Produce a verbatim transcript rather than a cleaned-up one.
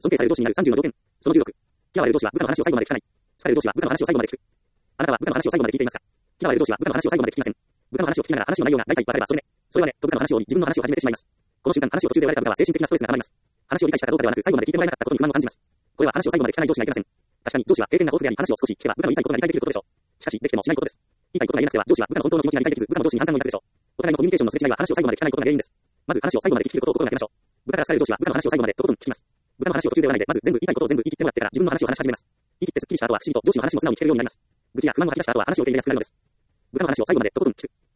尊敬される上司になるさんじゅうの条件。そのじゅうろく。嫌われる上司は部下の話を最後まで聞かない。好かれる上司は部下の話を最後まで聞く。あなたは部下の話を最後まで聞いていますか？嫌われる上司は部下の話を最後まで聞きません。部下の話を聞きながら話の内容が大体分かればそれね、それはね、と部下の話を追い自分の話を始めてしまいます。この瞬間話を途中で終わられた部下は精神的なストレスが溜まります。話を理解したかどうかではなく最後まで聞いてもらえなかったことに不満を感じます。これは話を最後まで聞かない上司がいけません。確かに上司は経験が豊富であり話を少し聞けば部下の言いたいことが理解できることでしょう。しかしできてもしないことです。言いたいことが言えなくては上司は部下の本当の気持ちが理解できず部下の上司に反感を抱くでしょう。お互いのコミュニケーションのすれ違いは話を最後まで聞かないことが原因です。まず話を最後まで聞き切ることを心がけましょう。部下から好かれる上司は部下の話を最後までとことん聞きます。部下の話を途中で終わらないでまず全部言いたいことを全部言い切ってもらってから自分の話を話し始めます。言い切ってスッキリした後は不思議と上司の話も素直に聞けるようになります。愚痴や不満を吐き出した後は話を受け入れやすくなるのです。部下の話を最後までとことん聞く。